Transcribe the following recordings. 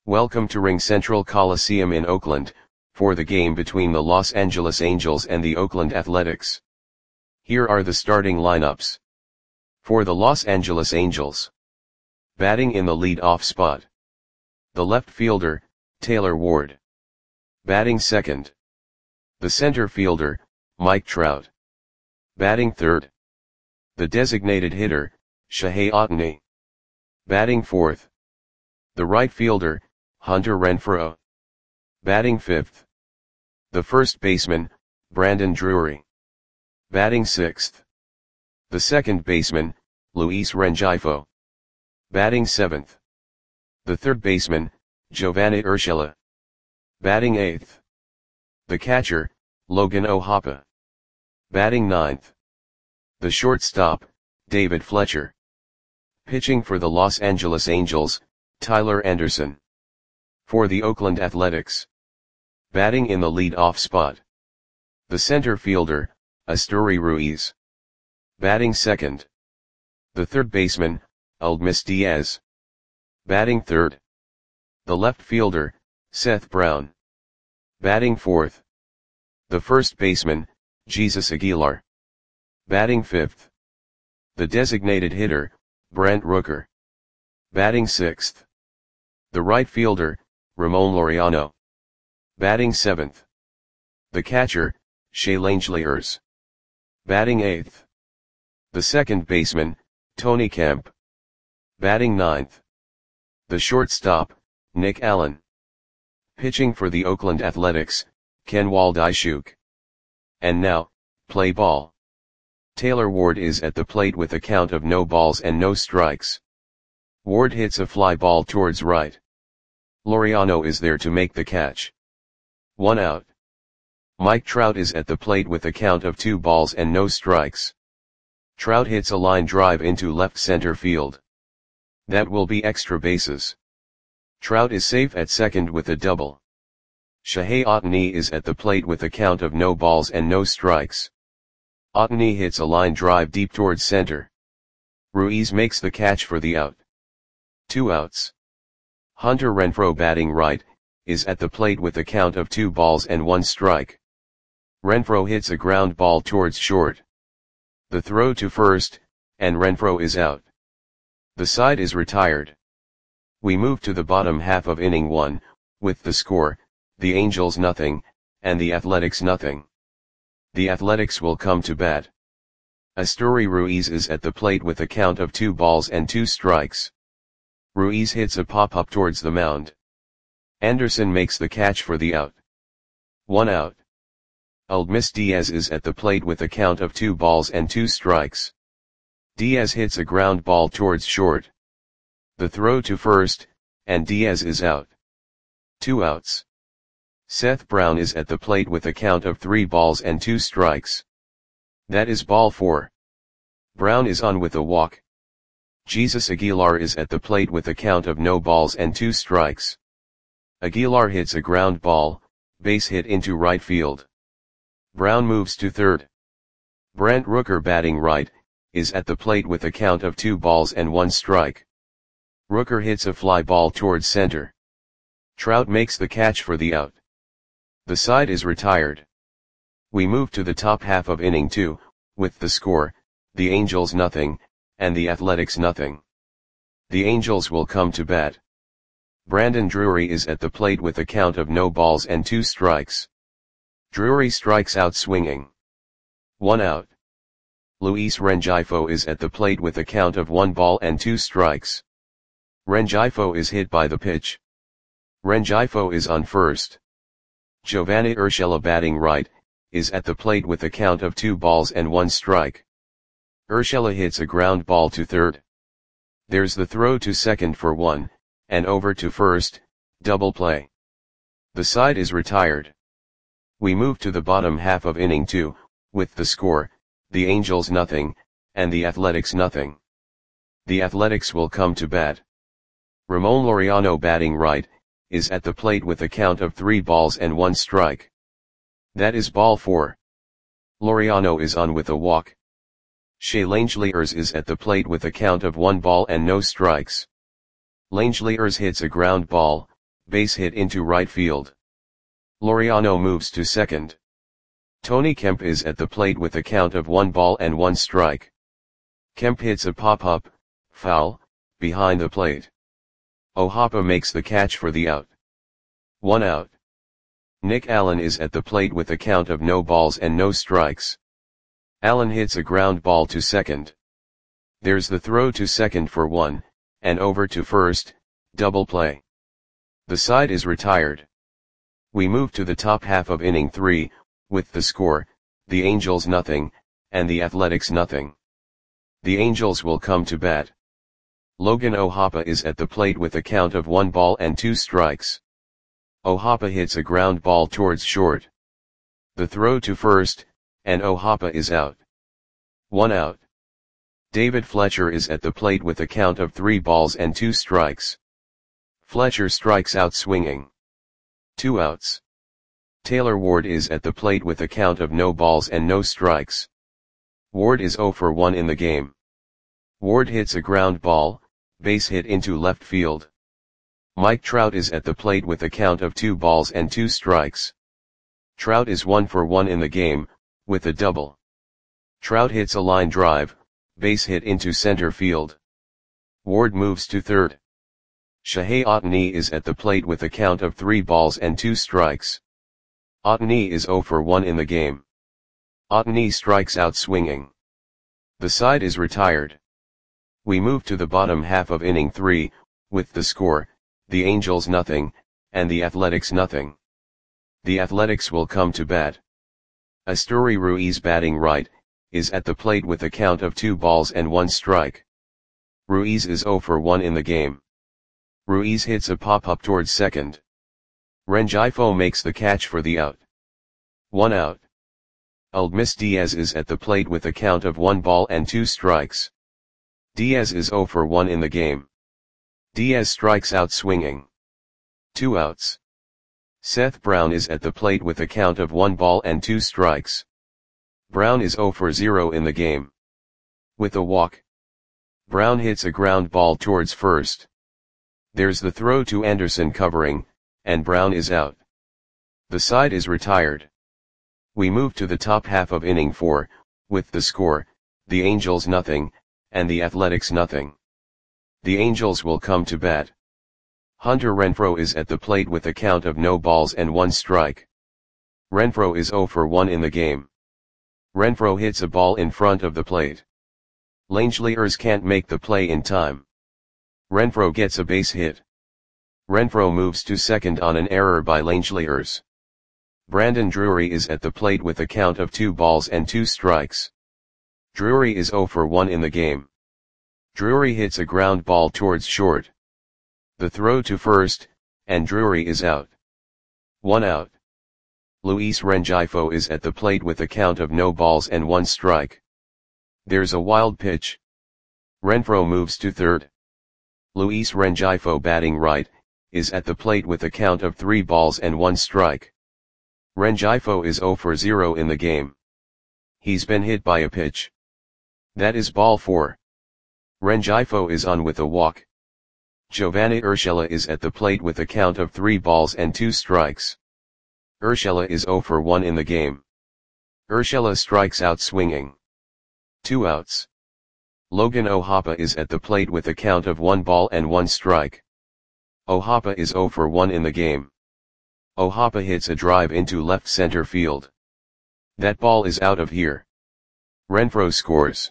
Welcome to RingCentral Coliseum in Oakland, for the game between the Los Angeles Angels and the Oakland Athletics. Here are the starting lineups. For the Los Angeles Angels. Batting in the lead-off spot. The left fielder, Taylor Ward. Batting second. The center fielder, Mike Trout. Batting third. The designated hitter, Shohei Ohtani. Batting fourth. The right fielder, Hunter Renfroe. Batting fifth. The first baseman, Brandon Drury. Batting sixth. The second baseman, Luis Rengifo. Batting seventh. The third baseman, Giovanni Urshela. Batting eighth. The catcher, Logan O'Hoppe. Batting ninth. The shortstop, David Fletcher. Pitching for the Los Angeles Angels, Tyler Anderson. For the Oakland Athletics. Batting in the lead-off spot. The center fielder, Esteury Ruiz. Batting second. The third baseman, Aledmys Diaz. Batting third. The left fielder, Seth Brown. Batting fourth. The first baseman, Jesus Aguilar. Batting fifth. The designated hitter, Brent Rooker. Batting sixth. The right fielder, Ramon Laureano. Batting seventh. The catcher, Shea Langeliers. Batting eighth. The second baseman, Tony Kemp. Batting ninth. The shortstop, Nick Allen. Pitching for the Oakland Athletics, Ken Waldichuk. And now, play ball. Taylor Ward is at the plate with a count of no balls and no strikes. Ward hits a fly ball towards right. Laureano is there to make the catch. 1 out. Mike Trout is at the plate with a count of 2 balls and no strikes. Trout hits a line drive into left center field. That will be extra bases. Trout is safe at second with a double. Shohei Ohtani is at the plate with a count of no balls and no strikes. Ohtani hits a line drive deep towards center. Ruiz makes the catch for the out. 2 outs. Hunter Renfroe batting right, is at the plate with a count of 2 balls and 1 strike. Renfroe hits a ground ball towards short. The throw to first, and Renfroe is out. The side is retired. We move to the bottom half of inning 1, with the score, the Angels nothing, and the Athletics nothing. The Athletics will come to bat. Esteury Ruiz is at the plate with a count of 2 balls and 2 strikes. Ruiz hits a pop-up towards the mound. Anderson makes the catch for the out. 1 out. Aledmys Diaz is at the plate with a count of 2 balls and 2 strikes. Diaz hits a ground ball towards short. The throw to first, and Diaz is out. 2 outs. Seth Brown is at the plate with a count of 3 balls and 2 strikes. That is ball 4. Brown is on with a walk. Jesus Aguilar is at the plate with a count of no balls and 2 strikes. Aguilar hits a ground ball, base hit into right field. Brown moves to third. Brent Rooker batting right, is at the plate with a count of 2 balls and 1 strike. Rooker hits a fly ball towards center. Trout makes the catch for the out. The side is retired. We move to the top half of inning 2, with the score, the Angels nothing, and the Athletics nothing. The Angels will come to bat. Brandon Drury is at the plate with a count of no balls and 2 strikes. Drury strikes out swinging. 1 out. Luis Rengifo is at the plate with a count of 1 ball and 2 strikes. Rengifo is hit by the pitch. Rengifo is on first. Giovanni Urshela batting right, is at the plate with a count of 2 balls and 1 strike. Urshela hits a ground ball to third. There's the throw to second for 1, and over to first, double play. The side is retired. We move to the bottom half of inning 2, with the score, the Angels nothing, and the Athletics nothing. The Athletics will come to bat. Ramon Laureano batting right, is at the plate with a count of 3 balls and 1 strike. That is ball 4. Laureano is on with a walk. Shea Langeliers is at the plate with a count of 1 ball and no strikes. Langeliers hits a ground ball, base hit into right field. Laureano moves to second. Tony Kemp is at the plate with a count of 1 ball and 1 strike. Kemp hits a pop-up, foul, behind the plate. O'Hoppe makes the catch for the out. 1 out. Nick Allen is at the plate with a count of no balls and no strikes. Allen hits a ground ball to second. There's the throw to second for 1, and over to first, double play. The side is retired. We move to the top half of inning 3, with the score, the Angels nothing, and the Athletics nothing. The Angels will come to bat. Logan O'Hoppe is at the plate with a count of 1 ball and 2 strikes. O'Hoppe hits a ground ball towards short. The throw to first, and O'Hoppe is out. 1 out. David Fletcher is at the plate with a count of 3 balls and 2 strikes. Fletcher strikes out swinging. 2 outs. Taylor Ward is at the plate with a count of no balls and no strikes. Ward is 0 for 1 in the game. Ward hits a ground ball, base hit into left field. Mike Trout is at the plate with a count of 2 balls and 2 strikes. Trout is 1 for 1 in the game, with a double. Trout hits a line drive, base hit into center field. Ward moves to third. Shohei Ohtani is at the plate with a count of 3 balls and 2 strikes. Ohtani is 0 for 1 in the game. Ohtani strikes out swinging. The side is retired. We move to the bottom half of inning 3, with the score, the Angels nothing, and the Athletics nothing. The Athletics will come to bat. Asturi Ruiz batting right, is at the plate with a count of 2 balls and 1 strike. Ruiz is 0 for 1 in the game. Ruiz hits a pop-up towards second. Rengifo makes the catch for the out. 1 out. Aledmys Diaz is at the plate with a count of 1 ball and 2 strikes. Diaz is 0 for 1 in the game. Diaz strikes out swinging. 2 outs. Seth Brown is at the plate with a count of 1 ball and 2 strikes. Brown is 0 for 0 in the game. With a walk. Brown hits a ground ball towards first. There's the throw to Anderson covering, and Brown is out. The side is retired. We move to the top half of inning 4, with the score, the Angels nothing, and the Athletics nothing. The Angels will come to bat. Hunter Renfroe is at the plate with a count of no balls and 1 strike. Renfroe is 0 for 1 in the game. Renfroe hits a ball in front of the plate. Langeliers can't make the play in time. Renfroe gets a base hit. Renfroe moves to second on an error by Langeliers. Brandon Drury is at the plate with a count of 2 balls and 2 strikes. Drury is 0 for 1 in the game. Drury hits a ground ball towards short. The throw to first, and Drury is out. 1 out. Luis Rengifo is at the plate with a count of no balls and 1 strike. There's a wild pitch. Renfroe moves to third. Luis Rengifo batting right, is at the plate with a count of 3 balls and 1 strike. Rengifo is 0 for 0 in the game. He's been hit by a pitch. That is ball 4. Rengifo is on with a walk. Giovanni Urshela is at the plate with a count of 3 balls and 2 strikes. Urshela is 0 for 1 in the game. Urshela strikes out swinging. 2 outs. Logan O'Hoppe is at the plate with a count of 1 ball and 1 strike. O'Hoppe is 0 for 1 in the game. O'Hoppe hits a drive into left center field. That ball is out of here. Renfroe scores.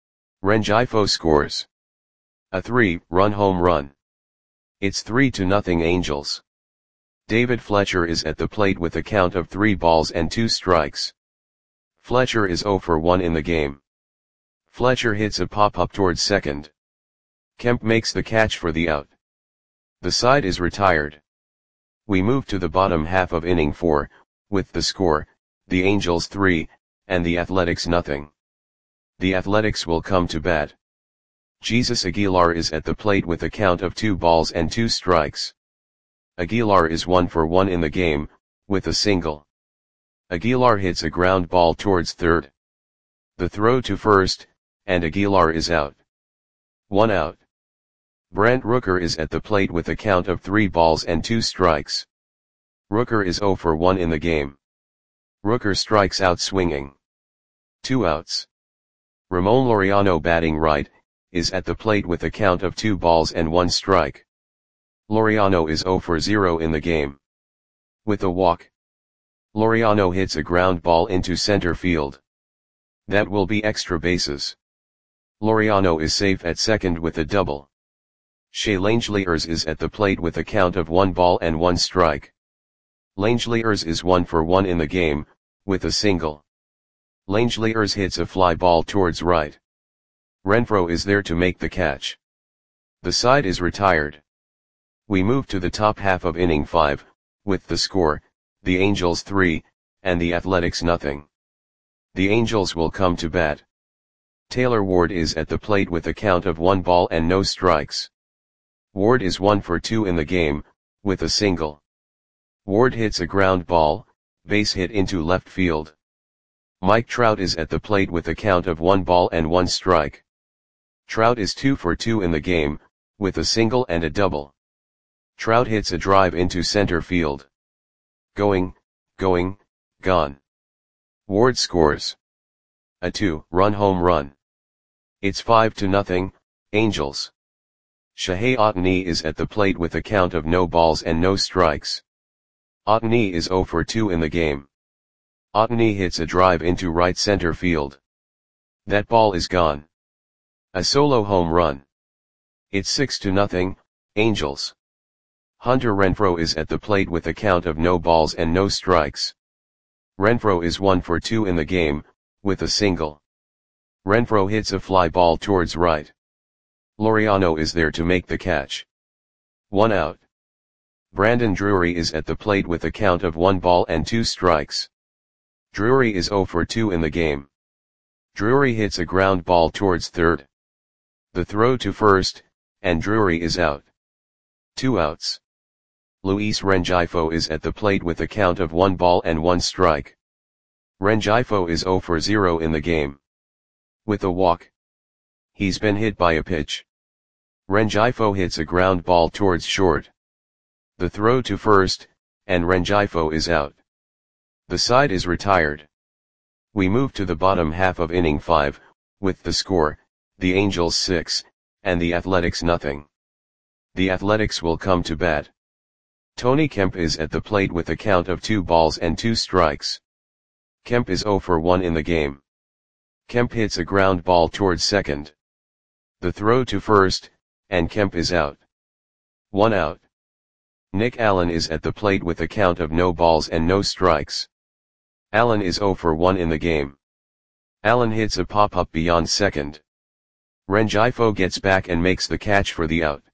Rengifo scores. A 3-run home run. It's 3-0 Angels. David Fletcher is at the plate with a count of 3 balls and 2 strikes. Fletcher is 0 for 1 in the game. Fletcher hits a pop-up towards second. Kemp makes the catch for the out. The side is retired. We move to the bottom half of inning 4, with the score, the Angels 3, and the Athletics nothing. The Athletics will come to bat. Jesus Aguilar is at the plate with a count of 2 balls and 2 strikes. Aguilar is 1 for 1 in the game, with a single. Aguilar hits a ground ball towards third. The throw to first, and Aguilar is out. 1 out. Brandt Rooker is at the plate with a count of 3 balls and 2 strikes. Rooker is 0 for 1 in the game. Rooker strikes out swinging. 2 outs. Ramon Laureano, batting right, is at the plate with a count of 2 balls and 1 strike. Laureano is 0 for 0 in the game. With a walk, Laureano hits a ground ball into center field. That will be extra bases. Laureano is safe at second with a double. Shea Langeliers is at the plate with a count of 1 ball and 1 strike. Langeliers is 1 for 1 in the game, with a single. Langeliers hits a fly ball towards right. Renfroe is there to make the catch. The side is retired. We move to the top half of inning 5, with the score, the Angels 3, and the Athletics nothing. The Angels will come to bat. Taylor Ward is at the plate with a count of 1 ball and no strikes. Ward is 1 for 2 in the game, with a single. Ward hits a ground ball, base hit into left field. Mike Trout is at the plate with a count of 1 ball and 1 strike. Trout is 2 for 2 in the game, with a single and a double. Trout hits a drive into center field. Going, gone. Ward scores a 2-run home run. It's 5-0, Angels. Shohei Ohtani is at the plate with a count of no balls and no strikes. Ohtani is 0 for 2 in the game. Ohtani hits a drive into right center field. That ball is gone. A solo home run. It's 6-0, Angels. Hunter Renfroe is at the plate with a count of no balls and no strikes. Renfroe is 1 for 2 in the game, with a single. Renfroe hits a fly ball towards right. Laureano is there to make the catch. 1 out. Brandon Drury is at the plate with a count of 1 ball and 2 strikes. Drury is 0 for 2 in the game. Drury hits a ground ball towards third. The throw to first, and Drury is out. 2 outs. Luis Rengifo is at the plate with a count of 1 ball and 1 strike. Rengifo is 0 for 0 in the game. With a walk, he's been hit by a pitch. Rengifo hits a ground ball towards short. The throw to first, and Rengifo is out. The side is retired. We move to the bottom half of inning 5, with the score, the Angels 6, and the Athletics nothing. The Athletics will come to bat. Tony Kemp is at the plate with a count of 2 balls and 2 strikes. Kemp is 0 for 1 in the game. Kemp hits a ground ball towards second. The throw to first, and Kemp is out. 1 out. Nick Allen is at the plate with a count of no balls and no strikes. Allen is 0 for 1 in the game. Allen hits a pop-up beyond second. Rengifo gets back and makes the catch for the out.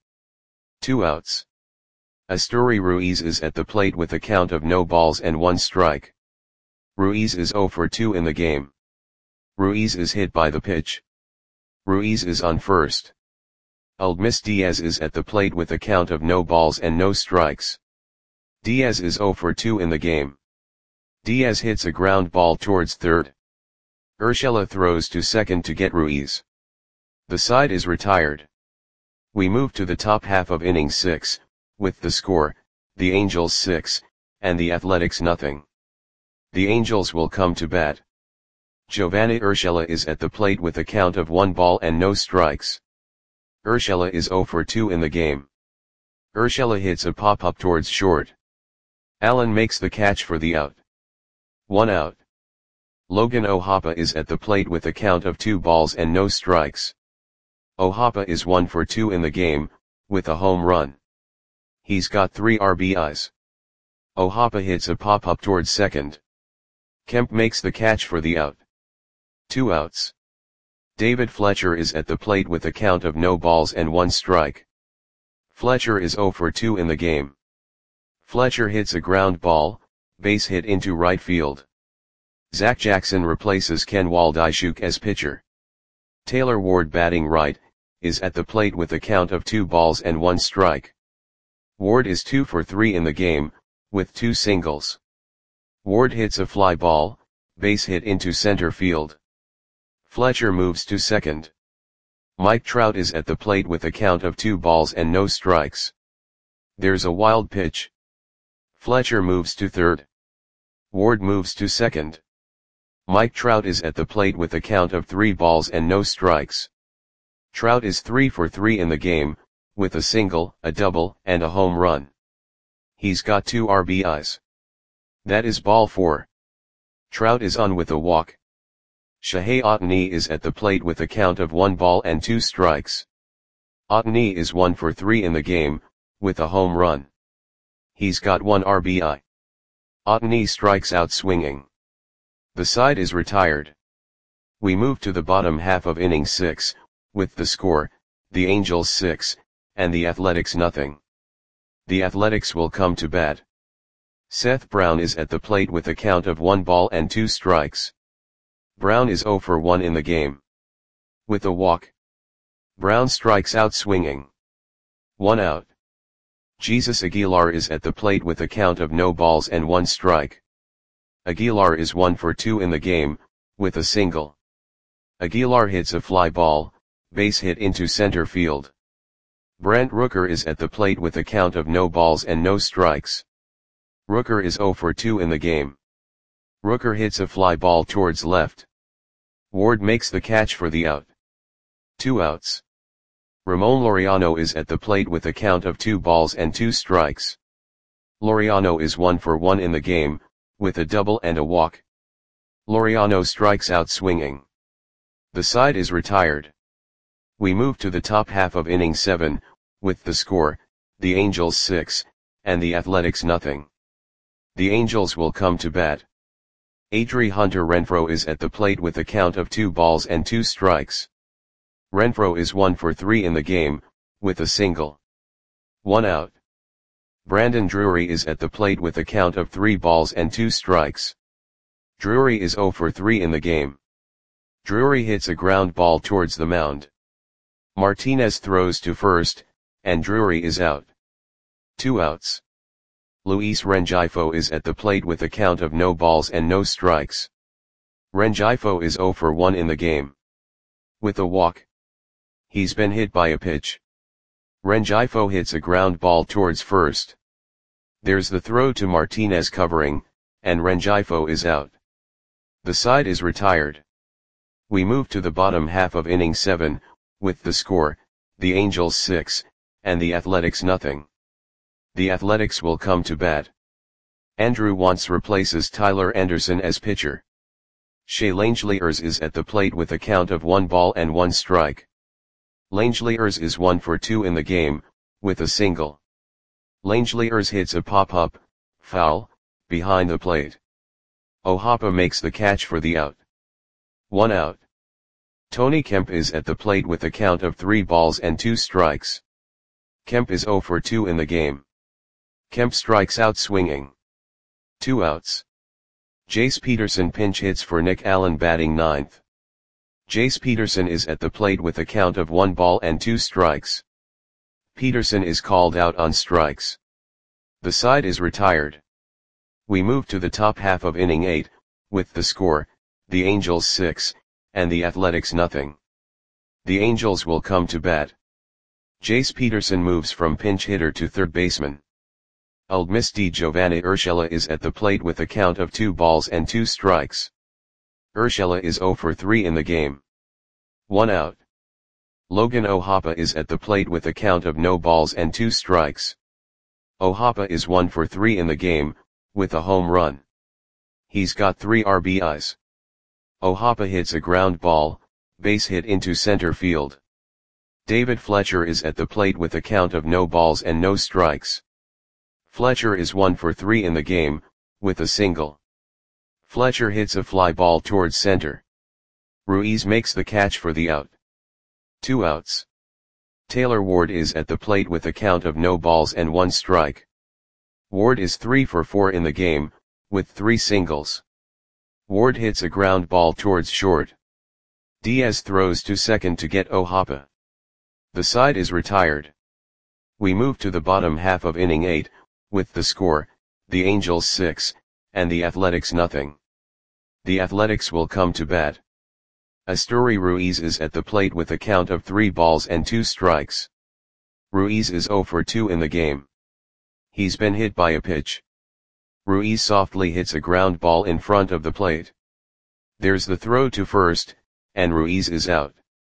2 outs. Asturi Ruiz is at the plate with a count of no balls and 1 strike. Ruiz is 0 for 2 in the game. Ruiz is hit by the pitch. Ruiz is on first. Aledmys Diaz is at the plate with a count of no balls and no strikes. Diaz is 0 for 2 in the game. Diaz hits a ground ball towards third. Urshela throws to second to get Ruiz. The side is retired. We move to the top half of inning 6, with the score, the Angels 6, and the Athletics nothing. The Angels will come to bat. Giovanni Urshela is at the plate with a count of 1 ball and no strikes. Urshela is 0 for 2 in the game. Urshela hits a pop-up towards short. Allen makes the catch for the out. 1 out. Logan O'Hoppe is at the plate with a count of 2 balls and no strikes. O'Hoppe is 1 for 2 in the game, with a home run. He's got 3 RBIs. O'Hoppe hits a pop-up towards second. Kemp makes the catch for the out. 2 outs. David Fletcher is at the plate with a count of no balls and 1 strike. Fletcher is 0 for 2 in the game. Fletcher hits a ground ball, base hit into right field. Zach Jackson replaces Ken Waldichuk as pitcher. Taylor Ward, batting right, is at the plate with a count of 2 balls and 1 strike. Ward is 2 for 3 in the game, with 2 singles. Ward hits a fly ball, base hit into center field. Fletcher moves to second. Mike Trout is at the plate with a count of 2 balls and no strikes. There's a wild pitch. Fletcher moves to third. Ward moves to second. Mike Trout is at the plate with a count of 3 balls and no strikes. Trout is 3 for 3 in the game, with a single, a double, and a home run. He's got 2 RBIs. That is ball 4. Trout is on with a walk. Shohei Ohtani is at the plate with a count of 1 ball and 2 strikes. Ohtani is 1 for 3 in the game, with a home run. He's got 1 RBI. Ohtani strikes out swinging. The side is retired. We move to the bottom half of inning 6, with the score, the Angels 6, and the Athletics nothing. The Athletics will come to bat. Seth Brown is at the plate with a count of 1 ball and 2 strikes. Brown is 0 for 1 in the game. With a walk. Brown strikes out swinging. 1 out. Jesus Aguilar is at the plate with a count of no balls and 1 strike. Aguilar is 1 for 2 in the game, with a single. Aguilar hits a fly ball, base hit into center field. Brent Rooker is at the plate with a count of no balls and no strikes. Rooker is 0 for 2 in the game. Rooker hits a fly ball towards left. Ward makes the catch for the out. 2 outs. Ramon Laureano is at the plate with a count of 2 balls and 2 strikes. Laureano is 1 for 1 in the game, with a double and a walk. Laureano strikes out swinging. The side is retired. We move to the top half of inning 7, with the score, the Angels 6, and the Athletics nothing. The Angels will come to bat. Adri Hunter Renfroe is at the plate with a count of 2 balls and 2 strikes. Renfroe is 1 for 3 in the game, with a single. 1 out. Brandon Drury is at the plate with a count of 3 balls and 2 strikes. Drury is 0 for 3 in the game. Drury hits a ground ball towards the mound. Martinez throws to first, and Drury is out. 2 outs. Luis Rengifo is at the plate with a count of no balls and no strikes. Rengifo is 0 for 1 in the game. With a walk. He's been hit by a pitch. Rengifo hits a ground ball towards first. There's the throw to Martinez covering, and Rengifo is out. The side is retired. We move to the bottom half of inning 7, with the score, the Angels 6, and the Athletics nothing. The Athletics will come to bat. Andrew Wantz replaces Tyler Anderson as pitcher. Shea Langeliers is at the plate with a count of 1 ball and 1 strike. Langeliers is 1 for 2 in the game, with a single. Langeliers hits a pop-up, foul, behind the plate. O'Hoppe makes the catch for the out. 1 out. Tony Kemp is at the plate with a count of 3 balls and 2 strikes. Kemp is 0 for 2 in the game. Kemp strikes out swinging. 2 outs. Jace Peterson pinch hits for Nick Allen batting 9th. Jace Peterson is at the plate with a count of 1 ball and 2 strikes. Peterson is called out on strikes. The side is retired. We move to the top half of inning 8, with the score, the Angels 6, and the Athletics nothing. The Angels will come to bat. Jace Peterson moves from pinch hitter to third baseman. Old Miss Giovanni Urshela is at the plate with a count of 2 balls and 2 strikes. Urshela is 0 for 3 in the game. 1 out. Logan O'Hoppe is at the plate with a count of no balls and 2 strikes. O'Hoppe is 1 for 3 in the game, with a home run. He's got 3 RBIs. O'Hoppe hits a ground ball, base hit into center field. David Fletcher is at the plate with a count of no balls and no strikes. Fletcher is 1 for 3 in the game, with a single. Fletcher hits a fly ball towards center. Ruiz makes the catch for the out. 2 outs. Taylor Ward is at the plate with a count of no balls and 1 strike. Ward is 3 for 4 in the game, with 3 singles. Ward hits a ground ball towards short. Diaz throws to second to get O'Hoppe. The side is retired. We move to the bottom half of inning 8, with the score, the Angels 6, and the Athletics nothing. The Athletics will come to bat. Asturi Ruiz is at the plate with a count of 3 balls and 2 strikes. Ruiz is 0 for 2 in the game. He's been hit by a pitch. Ruiz softly hits a ground ball in front of the plate. There's the throw to first, and Ruiz is out.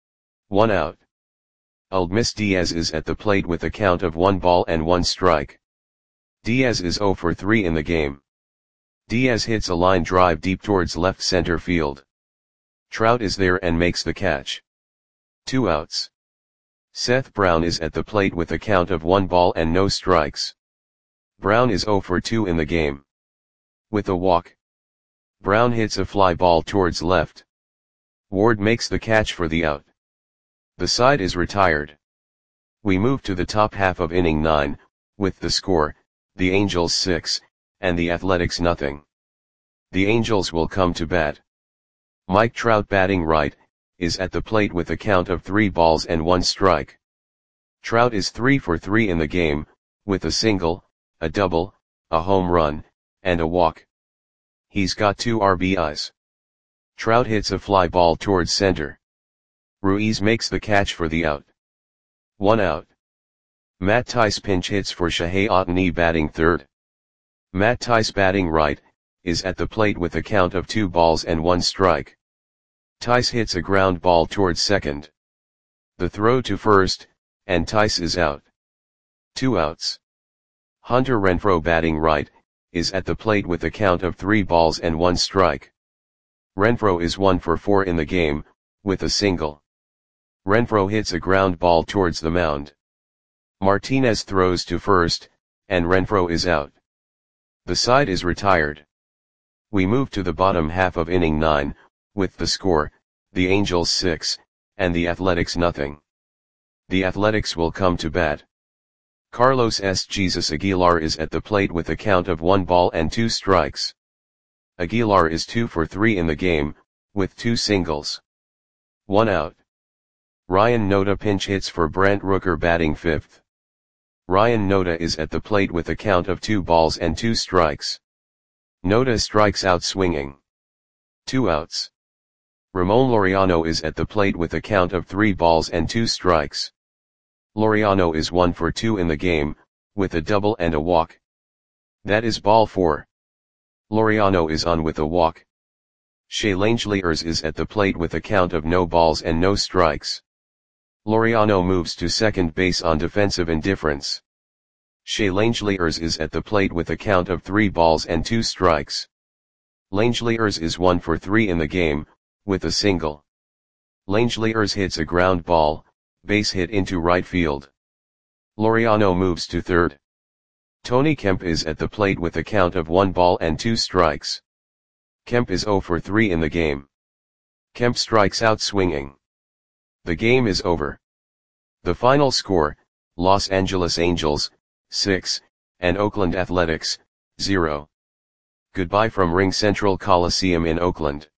1 out. Uldmis Diaz is at the plate with a count of 1 ball and 1 strike. Diaz is 0 for 3 in the game. Diaz hits a line drive deep towards left center field. Trout is there and makes the catch. 2 outs. Seth Brown is at the plate with a count of 1 ball and no strikes. Brown is 0 for 2 in the game. With a walk, Brown hits a fly ball towards left. Ward makes the catch for the out. The side is retired. We move to the top half of inning 9, with the score, the Angels 6, and the Athletics nothing. The Angels will come to bat. Mike Trout, batting right, is at the plate with a count of 3 balls and 1 strike. Trout is 3 for 3 in the game, with a single, a double, a home run, and a walk. He's got 2 RBIs. Trout hits a fly ball towards center. Ruiz makes the catch for the out. 1 out. Matt Thaiss pinch hits for Shohei Ohtani, batting third. Matt Thaiss, batting right, is at the plate with a count of 2 balls and 1 strike. Thaiss hits a ground ball towards second. The throw to first, and Thaiss is out. 2 outs. Hunter Renfroe, batting right, is at the plate with a count of 3 balls and 1 strike. Renfroe is 1 for 4 in the game, with a single. Renfroe hits a ground ball towards the mound. Martinez throws to first, and Renfroe is out. The side is retired. We move to the bottom half of inning 9, with the score, the Angels 6, and the Athletics nothing. The Athletics will come to bat. Carlos S. Jesus Aguilar is at the plate with a count of 1 ball and 2 strikes. Aguilar is 2 for 3 in the game, with 2 singles. 1 out. Ryan Noda pinch hits for Brent Rooker, batting fifth. Ryan Noda is at the plate with a count of 2 balls and 2 strikes. Noda strikes out swinging. 2 outs. Ramon Laureano is at the plate with a count of 3 balls and 2 strikes. Laureano is 1 for 2 in the game, with a double and a walk. That is ball 4. Laureano is on with a walk. Shea Langeliers is at the plate with a count of no balls and no strikes. Laureano moves to second base on defensive indifference. Shea Langeliers is at the plate with a count of 3 balls and 2 strikes. Langeliers is 1 for 3 in the game, with a single. Langeliers hits a ground ball, base hit into right field. Laureano moves to third. Tony Kemp is at the plate with a count of 1 ball and 2 strikes. Kemp is 0 for 3 in the game. Kemp strikes out swinging. The game is over. The final score, Los Angeles Angels, 6, and Oakland Athletics, 0. Goodbye from Ring Central Coliseum in Oakland.